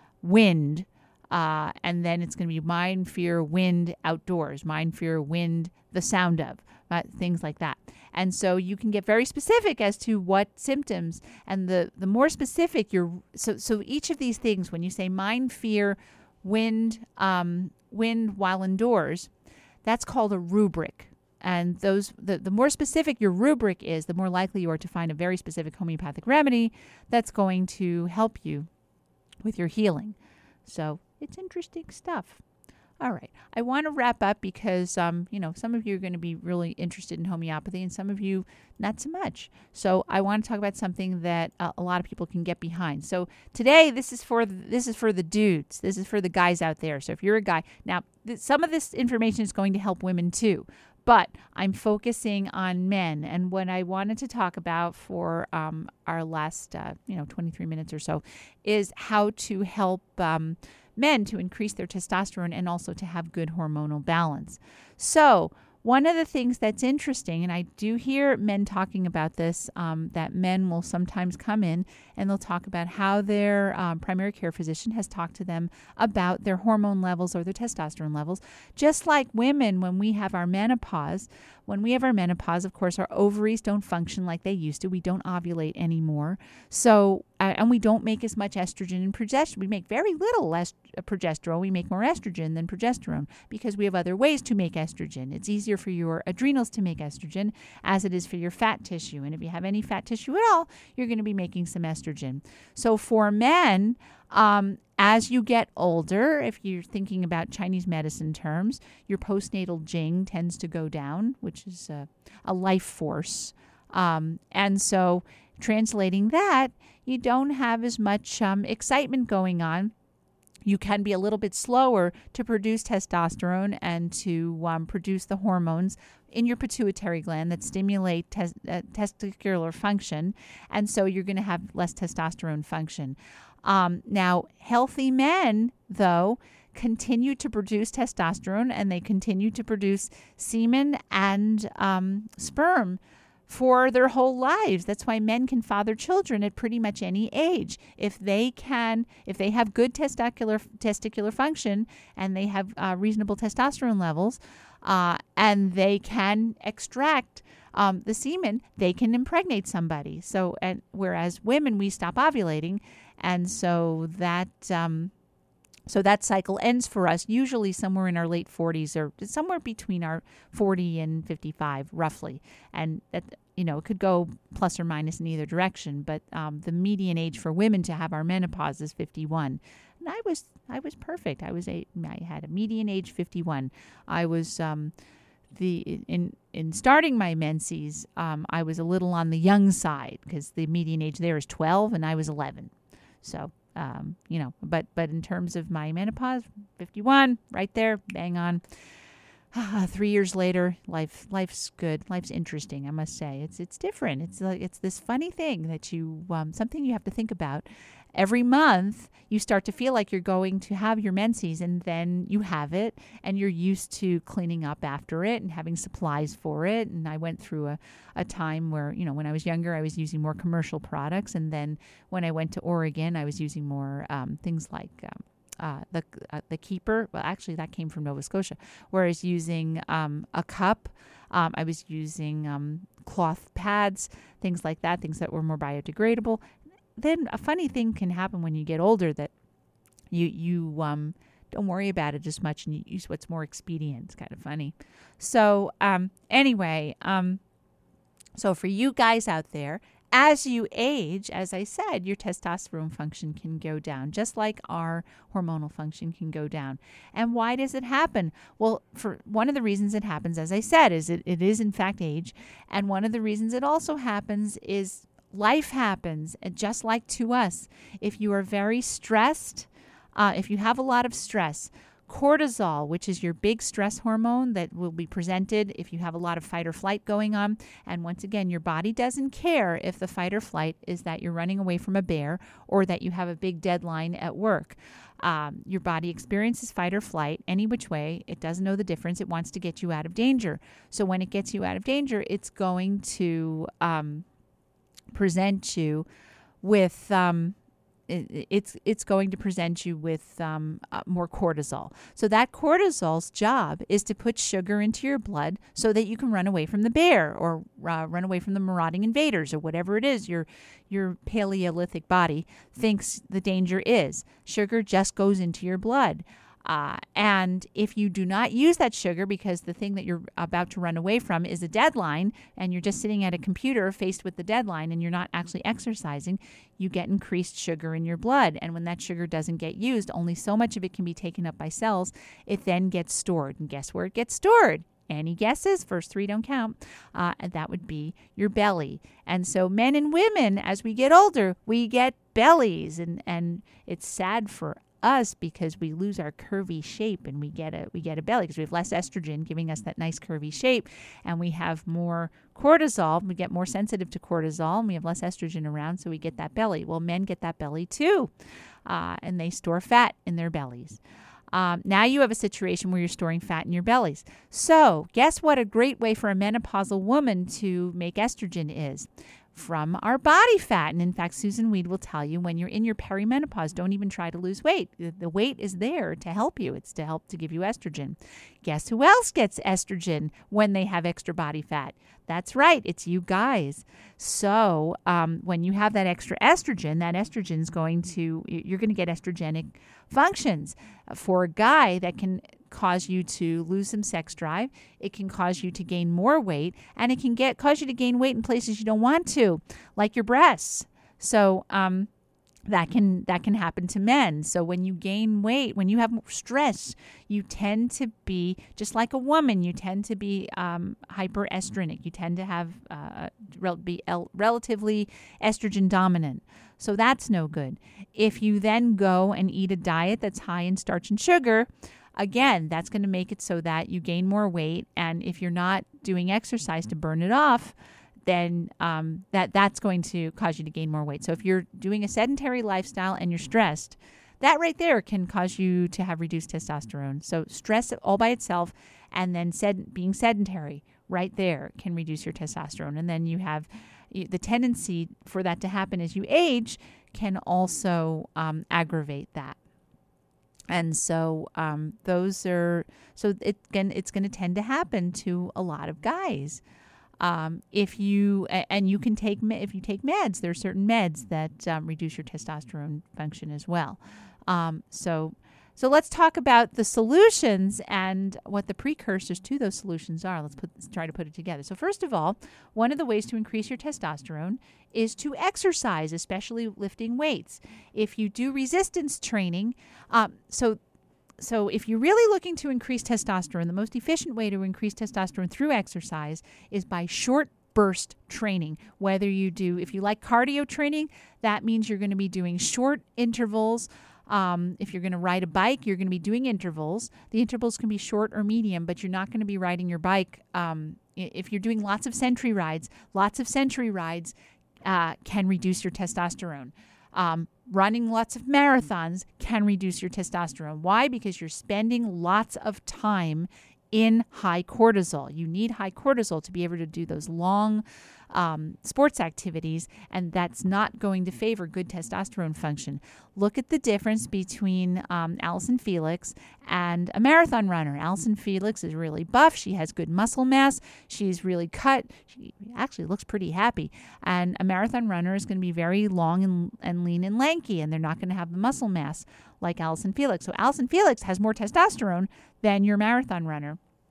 Speaker 1: wind. Uh, and then it's going to be mind, fear, wind, outdoors. Mind, fear, wind, the sound of. Uh, things like that. And so you can get very specific as to what symptoms, and the, the more specific you're, so so each of these things, when you say mind, fear, wind, um, wind while indoors, that's called a rubric. And those the, the more specific your rubric is, the more likely you are to find a very specific homeopathic remedy that's going to help you with your healing. So it's interesting stuff. All right. I want to wrap up because, um, you know, some of you are going to be really interested in homeopathy and some of you not so much. So I want to talk about something that uh, a lot of people can get behind. So today, this is for the, this is for the dudes. This is for the guys out there. So if you're a guy, now th- some of this information is going to help women too, but I'm focusing on men. And what I wanted to talk about for um, our last, uh, you know, twenty-three minutes or so is how to help um men to increase their testosterone and also to have good hormonal balance. So one of the things that's interesting, and I do hear men talking about this, um, that men will sometimes come in and they'll talk about how their um, primary care physician has talked to them about their hormone levels or their testosterone levels. Just like women, when we have our menopause, when we have our menopause, of course, our ovaries don't function like they used to. We don't ovulate anymore. So, uh, and we don't make as much estrogen and progesterone. We make very little est- progesterone. We make more estrogen than progesterone because we have other ways to make estrogen. It's easier for your adrenals to make estrogen as it is for your fat tissue. And if you have any fat tissue at all, you're going to be making some estrogen. So for men, um, as you get older, if you're thinking about Chinese medicine terms, your postnatal Jing tends to go down, which is a, a life force. Um, and so translating that, you don't have as much um, excitement going on. You can be a little bit slower to produce testosterone and to um, produce the hormones in your pituitary gland that stimulate tes- uh, testicular function. And so you're going to have less testosterone function. Um, now, healthy men, though, continue to produce testosterone and they continue to produce semen and um, sperm for their whole lives. That's why men can father children at pretty much any age. If they can, if they have good testicular testicular function and they have uh, reasonable testosterone levels, uh, and they can extract um, the semen, they can impregnate somebody. So, and whereas women, we stop ovulating, and so that. Um, So that cycle ends for us usually somewhere in our late forties or somewhere between our forty and fifty-five, roughly. And that, you know, it could go plus or minus in either direction. But um, the median age for women to have our menopause is fifty-one. And I was I was perfect. I was a I had a median age fifty-one. I was um, the in in starting my menses. Um, I was a little on the young side because the median age there is twelve, and I was eleven. So. Um, you know, but but in terms of my menopause, fifty-one, right there, bang on. Ah, three years later, life life's good. Life's interesting, I must say. It's it's different. It's like it's this funny thing that you um, something you have to think about. Every month, you start to feel like you're going to have your menses, and then you have it, and you're used to cleaning up after it and having supplies for it. And I went through a, a time where, you know, when I was younger, I was using more commercial products. And then when I went to Oregon, I was using more um, things like um, uh, the uh, the Keeper. Well, actually, that came from Nova Scotia, where I was using um, a cup. Um, I was using um, cloth pads, things like that, things that were more biodegradable. Then a funny thing can happen when you get older that you you um don't worry about it as much and you use what's more expedient. It's kind of funny. So um anyway, um so for you guys out there, as you age, as I said, your testosterone function can go down, just like our hormonal function can go down. And why does it happen? Well, for one of the reasons it happens, as I said, is it, it is in fact age. And one of the reasons it also happens is life happens, and just like to us. If you are very stressed, uh, if you have a lot of stress, cortisol, which is your big stress hormone that will be presented if you have a lot of fight or flight going on. And once again, your body doesn't care if the fight or flight is that you're running away from a bear or that you have a big deadline at work. Um, your body experiences fight or flight any which way. It doesn't know the difference. It wants to get you out of danger. So when it gets you out of danger, it's going to um, present you with... Um, It's it's going to present you with um, uh, more cortisol. So that cortisol's job is to put sugar into your blood so that you can run away from the bear or uh, run away from the marauding invaders or whatever it is your your Paleolithic body thinks the danger is. Sugar just goes into your blood. Uh, and if you do not use that sugar because the thing that you're about to run away from is a deadline and you're just sitting at a computer faced with the deadline and you're not actually exercising, you get increased sugar in your blood. And when that sugar doesn't get used, only so much of it can be taken up by cells. It then gets stored. And guess where it gets stored? Any guesses? First three don't count. Uh, and that would be your belly. And so men and women, as we get older, we get bellies. And, and it's sad for us because we lose our curvy shape and we get a we get a belly because we have less estrogen giving us that nice curvy shape, and we have more cortisol. We get more sensitive to cortisol and we have less estrogen around, so we get that belly. Well, men get that belly too, uh, and they store fat in their bellies. Um, now you have a situation where you're storing fat in your bellies. So guess what a great way for a menopausal woman to make estrogen is? From our body fat. And in fact, Susan Weed will tell you when you're in your perimenopause, don't even try to lose weight. The weight is there to help you. It's to help to give you estrogen. Guess who else gets estrogen when they have extra body fat? That's right. It's you guys. So um, when you have that extra estrogen, that estrogen is going to, you're going to get estrogenic functions. For a guy, that can cause you to lose some sex drive. It can cause you to gain more weight, and it can get cause you to gain weight in places you don't want to, like your breasts. So um, that can that can happen to men. So when you gain weight, when you have stress, you tend to be just like a woman. You tend to be um, hyperestrogenic. You tend to have uh, rel- be el- relatively estrogen dominant. So that's no good. If you then go and eat a diet that's high in starch and sugar, again, that's going to make it so that you gain more weight. And if you're not doing exercise to burn it off, then um, that that's going to cause you to gain more weight. So if you're doing a sedentary lifestyle and you're stressed, that right there can cause you to have reduced testosterone. So stress all by itself and then sed- being sedentary right there can reduce your testosterone. And then you have you, the tendency for that to happen as you age can also um, aggravate that. And so um, those are so it can it's going to tend to happen to a lot of guys. Um, if you and you can take if you take meds, there are certain meds that um, reduce your testosterone function as well. Um, so so let's talk about the solutions and what the precursors to those solutions are. Let's put let's try to put it together. So first of all, one of the ways to increase your testosterone is to exercise, especially lifting weights. If you do resistance training, um, so so if you're really looking to increase testosterone, the most efficient way to increase testosterone through exercise is by short burst training. Whether you do, if you like cardio training, that means you're going to be doing short intervals. Um, if you're going to ride a bike, you're going to be doing intervals. The intervals can be short or medium, but you're not going to be riding your bike. Um, if you're doing lots of century rides, lots of century rides uh, can reduce your testosterone. Um, running lots of marathons can reduce your testosterone. Why? Because you're spending lots of time in high cortisol. You need high cortisol to be able to do those long um, sports activities, and that's not going to favor good testosterone function. Look at the difference between um, Allison Felix and a marathon runner. Allison Felix is really buff. She has good muscle mass. She's really cut. She actually looks pretty happy. And a marathon runner is going to be very long and, and lean and lanky, and they're not going to have the muscle mass like Allison Felix. So Allison Felix has more testosterone than your marathon runner.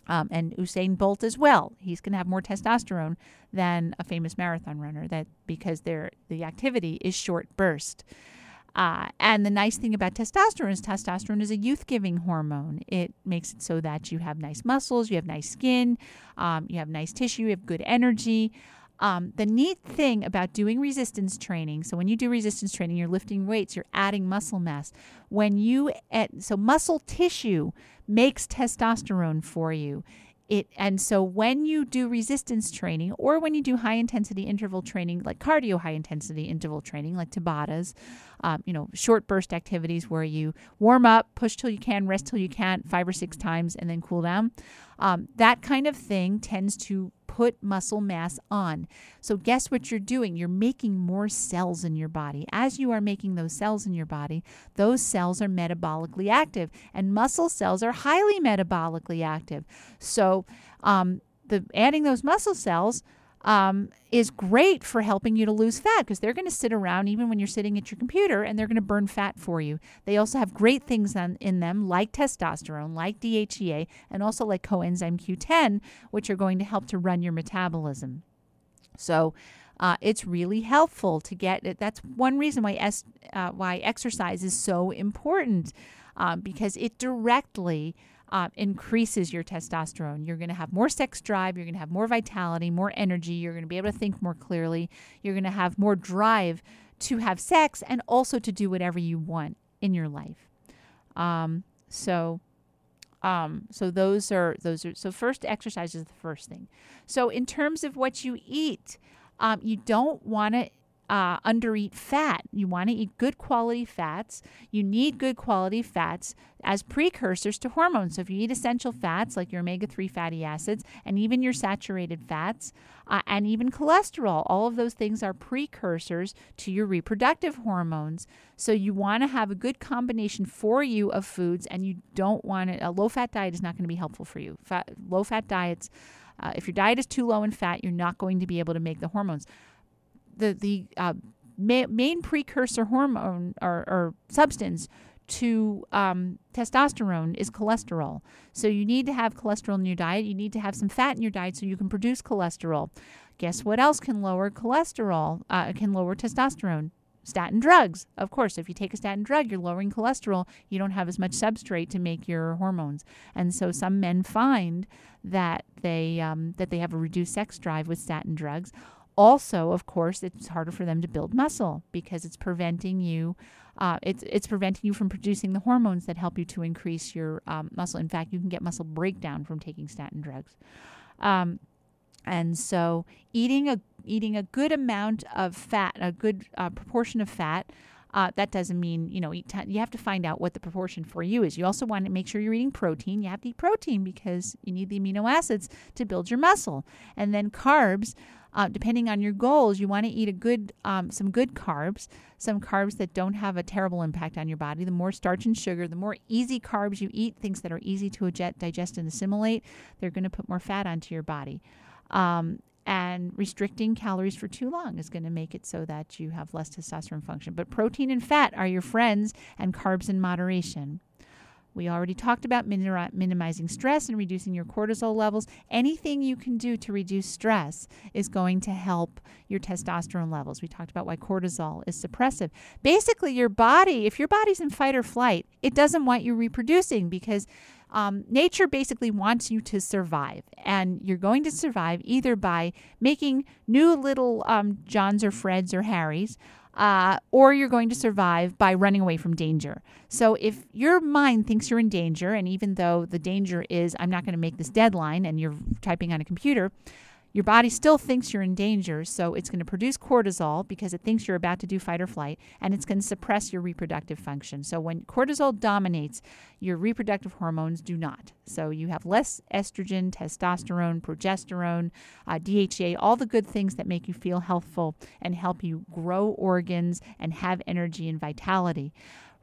Speaker 1: Um, and Usain Bolt as well. He's going to have more testosterone than a famous marathon runner, that because their the activity is short burst. Uh, and the nice thing about testosterone is testosterone is a youth-giving hormone. It makes it so that you have nice muscles, you have nice skin, um, you have nice tissue, you have good energy. Um, the neat thing about doing resistance training, so when you do resistance training, you're lifting weights, you're adding muscle mass. When you, at, so muscle tissue makes testosterone for you. It, and so when you do resistance training, or when you do high-intensity interval training, like cardio high-intensity interval training, like Tabatas, um, you know, short burst activities where you warm up, push till you can, rest till you can't, five or six times, and then cool down, um, that kind of thing tends to put muscle mass on. So guess what you're doing? You're making more cells in your body. As you are making those cells in your body, those cells are metabolically active, and muscle cells are highly metabolically active. So um, the adding those muscle cells um, is great for helping you to lose fat, because they're going to sit around even when you're sitting at your computer, and they're going to burn fat for you. They also have great things on, in them, like testosterone, like D H E A, and also like coenzyme Q ten, which are going to help to run your metabolism. So uh, it's really helpful to get it. That's one reason why es- uh, why exercise is so important, um, because it directly Uh, increases your testosterone. You're going to have more sex drive. You're going to have more vitality, more energy. You're going to be able to think more clearly. You're going to have more drive to have sex and also to do whatever you want in your life. Um, so, um, so those are those are. So first, exercise is the first thing. So in terms of what you eat, um, you don't want to Uh, undereat fat. You want to eat good quality fats. You need good quality fats as precursors to hormones. So if you eat essential fats like your omega three fatty acids, and even your saturated fats, uh, and even cholesterol, all of those things are precursors to your reproductive hormones. So you want to have a good combination for you of foods, and you don't want it. A low-fat diet is not going to be helpful for you. Fat, low-fat diets, uh, if your diet is too low in fat, you're not going to be able to make the hormones. The the uh, ma- main precursor hormone or, or substance to um, testosterone is cholesterol. So you need to have cholesterol in your diet. You need to have some fat in your diet so you can produce cholesterol. Guess what else can lower cholesterol? Uh, can lower testosterone? Statin drugs. Of course, if you take a statin drug, you're lowering cholesterol. You don't have as much substrate to make your hormones. And so some men find that they um, that they have a reduced sex drive with statin drugs. Also, of course, it's harder for them to build muscle because it's preventing you. Uh, it's it's preventing you from producing the hormones that help you to increase your um, muscle. In fact, you can get muscle breakdown from taking statin drugs. Um, and so, eating a eating a good amount of fat, a good uh, proportion of fat. Uh, that doesn't mean, you know, eat t- you have to find out what the proportion for you is. You also want to make sure you're eating protein. You have to eat protein because you need the amino acids to build your muscle. And then carbs, uh, depending on your goals, you want to eat a good, um, some good carbs, some carbs that don't have a terrible impact on your body. The more starch and sugar, the more easy carbs you eat, things that are easy to digest and assimilate, they're going to put more fat onto your body. Um, And restricting calories for too long is going to make it so that you have less testosterone function. But protein and fat are your friends, and carbs in moderation. We already talked about minim- minimizing stress and reducing your cortisol levels. Anything you can do to reduce stress is going to help your testosterone levels. We talked about why cortisol is suppressive. Basically, your body, if your body's in fight or flight, it doesn't want you reproducing because Um, nature basically wants you to survive, and you're going to survive either by making new little um, Johns or Freds or Harrys, uh, or you're going to survive by running away from danger. So if your mind thinks you're in danger, and even though the danger is, I'm not going to make this deadline, and you're typing on a computer, your body still thinks you're in danger, so it's going to produce cortisol because it thinks you're about to do fight or flight, and it's going to suppress your reproductive function. So when cortisol dominates, your reproductive hormones do not. So you have less estrogen, testosterone, progesterone, uh, D H E A, all the good things that make you feel healthful and help you grow organs and have energy and vitality.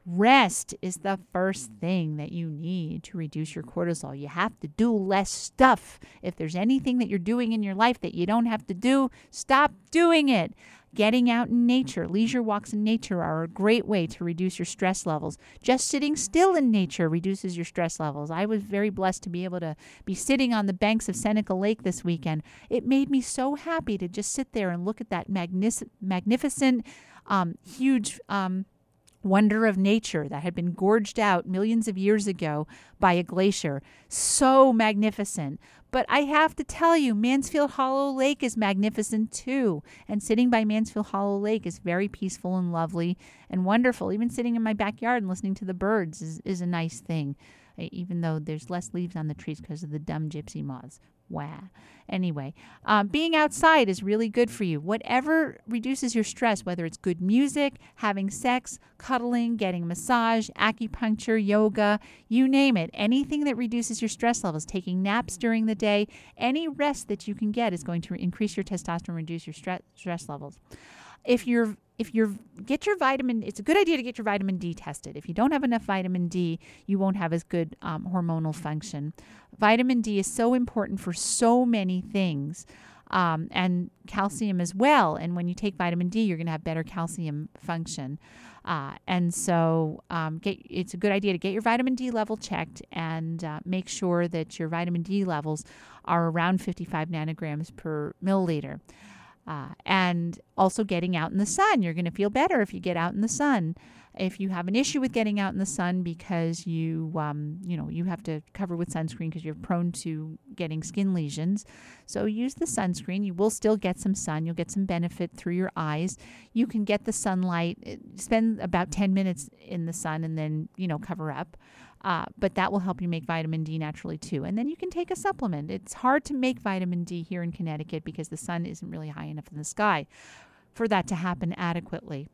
Speaker 1: Rest is the first thing that you need to reduce your cortisol. You have to do less stuff. If there's anything that you're doing in your life that you don't have to do, stop doing it. Getting out in nature, leisure walks in nature are a great way to reduce your stress levels. Just sitting still in nature reduces your stress levels. I was very blessed to be able to be sitting on the banks of Seneca Lake this weekend. It made me so happy to just sit there and look at that magnific- magnificent, um, huge um, wonder of nature that had been gorged out millions of years ago by a glacier. So magnificent. But I have to tell you, Mansfield Hollow Lake is magnificent too. And sitting by Mansfield Hollow Lake is very peaceful and lovely and wonderful. Even sitting in my backyard and listening to the birds is, is a nice thing, even though there's less leaves on the trees because of the dumb gypsy moths. Wow. Anyway, um, being outside is really good for you. Whatever reduces your stress, whether it's good music, having sex, cuddling, getting a massage, acupuncture, yoga, you name it. Anything that reduces your stress levels, taking naps during the day, any rest that you can get is going to increase your testosterone, reduce your stress stress levels. If you're if you're get your vitamin, it's a good idea to get your vitamin D tested. If you don't have enough vitamin D, you won't have as good um, hormonal function. Vitamin D is so important for so many things, um, and calcium as well. And when you take vitamin D, you're going to have better calcium function. Uh, and so um, get, it's a good idea to get your vitamin D level checked and uh, make sure that your vitamin D levels are around fifty-five nanograms per milliliter. Uh, and also getting out in the sun. You're going to feel better if you get out in the sun. If you have an issue with getting out in the sun because you, um, you know, you have to cover with sunscreen because you're prone to getting skin lesions, so use the sunscreen. You will still get some sun. You'll get some benefit through your eyes. You can get the sunlight. Spend about ten minutes in the sun and then, you know, cover up. Uh, but that will help you make vitamin D naturally too. And then you can take a supplement. It's hard to make vitamin D here in Connecticut because the sun isn't really high enough in the sky for that to happen adequately.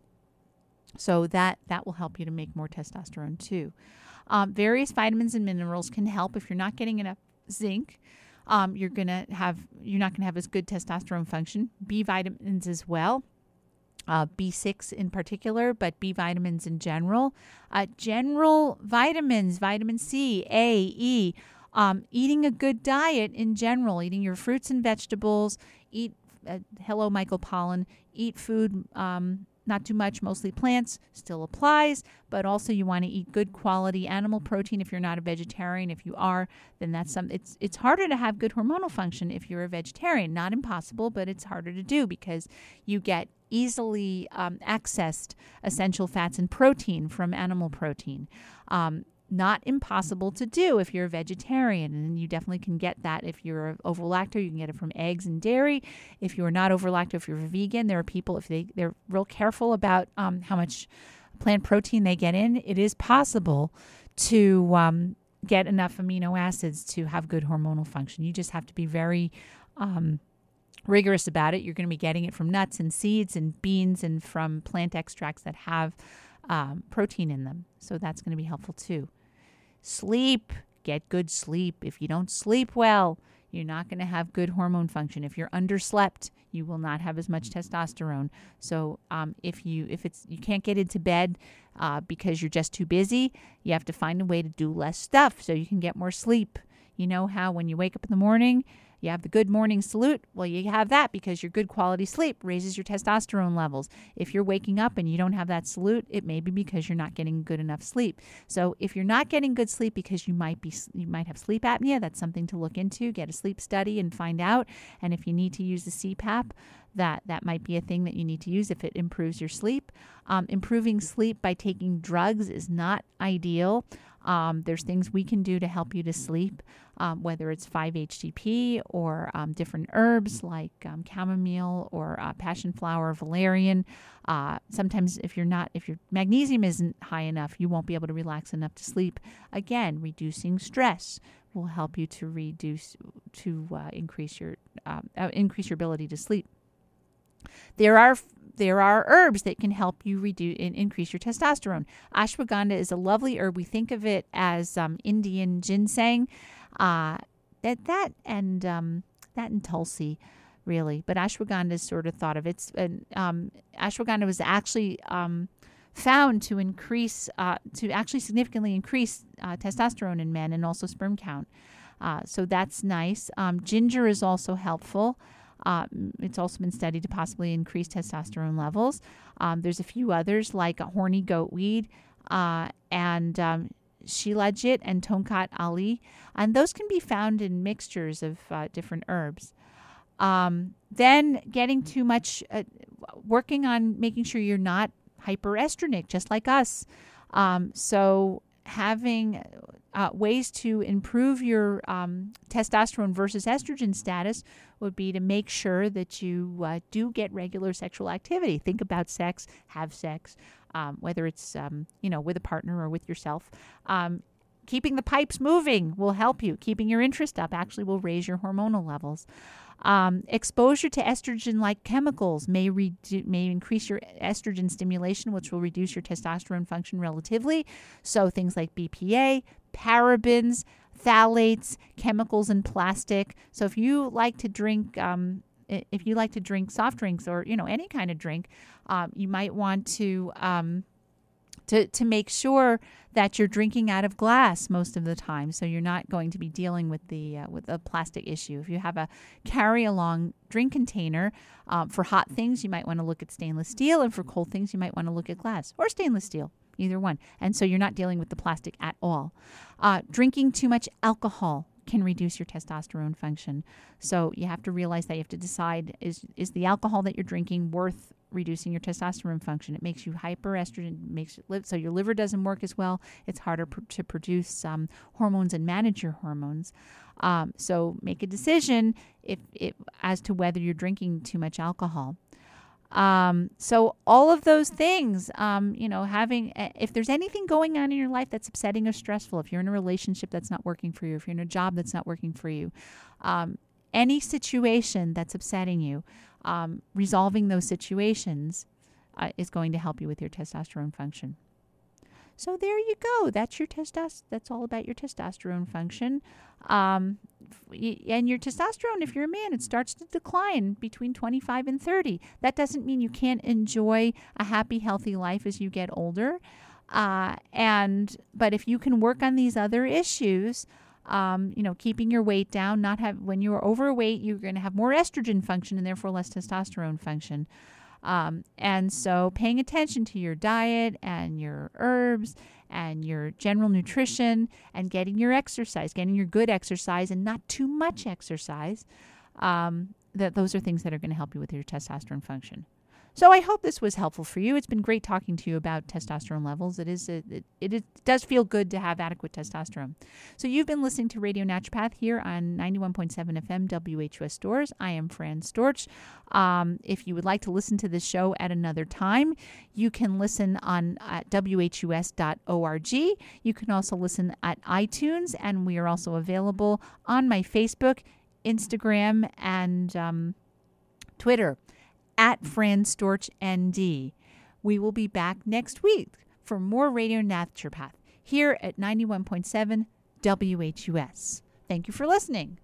Speaker 1: So that, that will help you to make more testosterone too. Um, various vitamins and minerals can help. If you're not getting enough zinc, um, you're gonna have you're not gonna have as good testosterone function. B vitamins as well. Uh, B six in particular, but B vitamins in general. Uh, general vitamins, vitamin C, A, E. Um, eating a good diet in general, eating your fruits and vegetables, eat, uh, hello, Michael Pollan, eat food, um, not too much, mostly plants, still applies, but also you want to eat good quality animal protein if you're not a vegetarian. If you are, then that's some, it's, it's harder to have good hormonal function if you're a vegetarian. Not impossible, but it's harder to do because you get easily um, accessed essential fats and protein from animal protein. Um, not impossible to do if you're a vegetarian, and you definitely can get that if you're an ovo-lacto. You can get it from eggs and dairy. If you're not ovo-lacto, if you're a vegan, there are people, if they, they're real careful about um, how much plant protein they get in, it is possible to um, get enough amino acids to have good hormonal function. You just have to be very um, rigorous about it. You're going to be getting it from nuts and seeds and beans and from plant extracts that have um, protein in them. So that's going to be helpful too. Sleep. Get good sleep. If you don't sleep well, you're not going to have good hormone function. If you're underslept, you will not have as much testosterone. So um, if you if it's you can't get into bed uh, because you're just too busy, you have to find a way to do less stuff so you can get more sleep. You know how when you wake up in the morning, you have the good morning salute. Well, you have that because your good quality sleep raises your testosterone levels. If you're waking up and you don't have that salute, it may be because you're not getting good enough sleep. So if you're not getting good sleep because you might be you might have sleep apnea, that's something to look into. Get a sleep study and find out. And if you need to use the C PAP, that that might be a thing that you need to use if it improves your sleep. Um, improving sleep by taking drugs is not ideal. Um, there's things we can do to help you to sleep, um, whether it's five H T P or um, different herbs like um, chamomile or uh, passion flower, valerian. Uh, sometimes if you're not, if your magnesium isn't high enough, you won't be able to relax enough to sleep. Again, reducing stress will help you to reduce, to uh, increase your um, uh, increase your ability to sleep. There are there are herbs that can help you reduce and increase your testosterone. Ashwagandha is a lovely herb. We think of it as um, Indian ginseng. Uh, that that and um, that and Tulsi, really. But ashwagandha is sort of thought of. It's uh, um, ashwagandha was actually um, found to increase, uh, to actually significantly increase uh, testosterone in men and also sperm count. Uh, so that's nice. Um, ginger is also helpful. Uh, it's also been studied to possibly increase testosterone levels. Um, there's a few others like horny goatweed uh, and um, shilajit and tonkat ali, and those can be found in mixtures of uh, different herbs. Um, then getting too much, uh, working on making sure you're not hyperestrogenic, just like us. Um, so having uh, ways to improve your um, testosterone versus estrogen status would be to make sure that you uh, do get regular sexual activity. Think about sex, have sex, um, whether it's um, you know with a partner or with yourself. Um, keeping the pipes moving will help you. Keeping your interest up actually will raise your hormonal levels. Um, exposure to estrogen-like chemicals may redu- may increase your estrogen stimulation, which will reduce your testosterone function relatively. So things like B P A, parabens, phthalates, chemicals in plastic. So if you like to drink, um, if you like to drink soft drinks or you know any kind of drink, um, you might want to. Um, To, to make sure that you're drinking out of glass most of the time, so you're not going to be dealing with the uh, with a plastic issue. If you have a carry-along drink container um, for hot things, you might want to look at stainless steel, and for cold things, you might want to look at glass or stainless steel, either one. And so you're not dealing with the plastic at all. Uh, drinking too much alcohol can reduce your testosterone function. So you have to realize that you have to decide, is is the alcohol that you're drinking worth reducing your testosterone function? It makes you hyperestrogen, makes it live, so your liver doesn't work as well. It's harder pr- to produce um, hormones and manage your hormones. Um, so make a decision if, if as to whether you're drinking too much alcohol. Um, so all of those things, um, you know, having, if there's anything going on in your life that's upsetting or stressful, if you're in a relationship that's not working for you, if you're in a job that's not working for you, um, any situation that's upsetting you, um, resolving those situations uh, is going to help you with your testosterone function. So there you go. That's your testosterone. That's all about your testosterone function. Um, and your testosterone, if you're a man, it starts to decline between twenty-five and thirty. That doesn't mean you can't enjoy a happy, healthy life as you get older. Uh, and but if you can work on these other issues, um, you know, keeping your weight down, not have when you're overweight, you're going to have more estrogen function and therefore less testosterone function. Um, and so paying attention to your diet and your herbs and your general nutrition and getting your exercise, getting your good exercise and not too much exercise, um, that those are things that are going to help you with your testosterone function. So I hope this was helpful for you. It's been great talking to you about testosterone levels. It is a, it, it, it does feel good to have adequate testosterone. So you've been listening to Radio Naturopath here on ninety-one point seven F M W H U S Stores. I am Fran Storch. Um, if you would like to listen to this show at another time, you can listen on at W H U S dot org. You can also listen at iTunes, and we are also available on my Facebook, Instagram, and um, Twitter at Fran Storch N D. We will be back next week for more Radio Naturopath here at ninety-one point seven W H U S. Thank you for listening.